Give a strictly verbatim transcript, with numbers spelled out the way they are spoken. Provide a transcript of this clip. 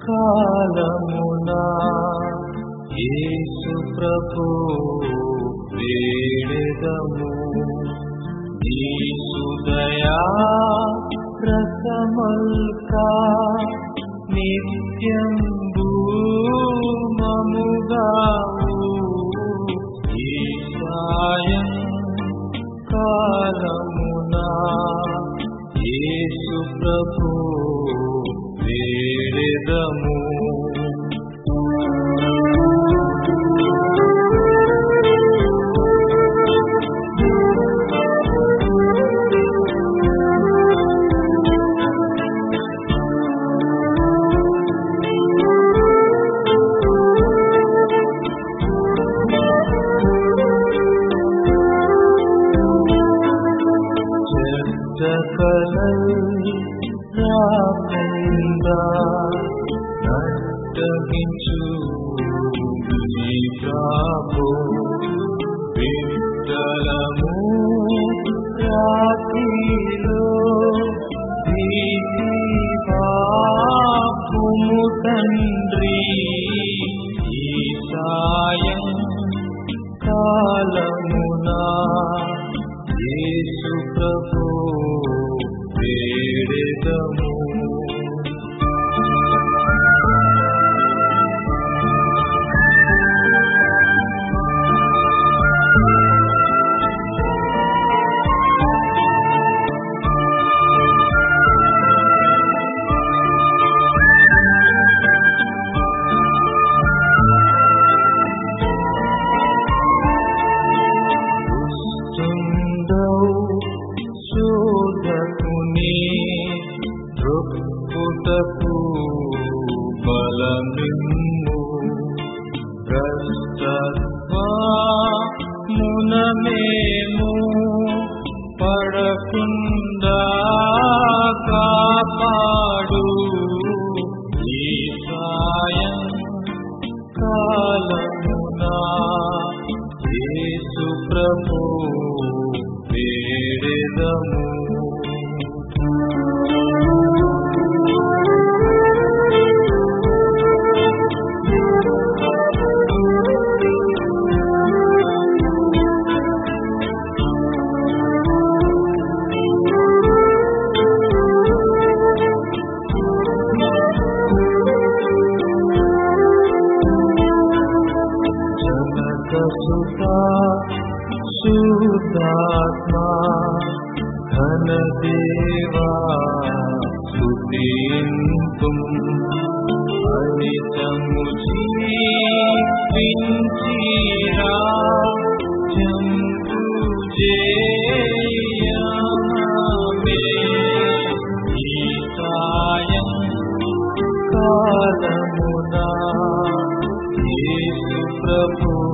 కాలమునా యేసు ప్రభు వేడెదము నీ సుదయా రసమల్కా నిత్యం భూమముగావు ఈ సాయం కాలమునా యేసు ప్రభు వేడెదము రాకుండా నట్టగించు నీ ప్రభు విఠలము రాత్రిలో భీతి పాపుము తండ్రి ఈ సాయం కాలమునా యేసు ప్రభు వేడెదము దృక్కుటకు బలమిమ్ము భ్రష్టత్వమునమేము పడకుండా కాపాడు ఈ సాయం కాలమునా యేసు ప్రభు వేడెదము శుద్ధాత్మా ఘన దేవా స్తుతింతుం అనితము జీవించిరా జంబు జయమే ఈ సాయం కాలమునా యేసు ప్రభు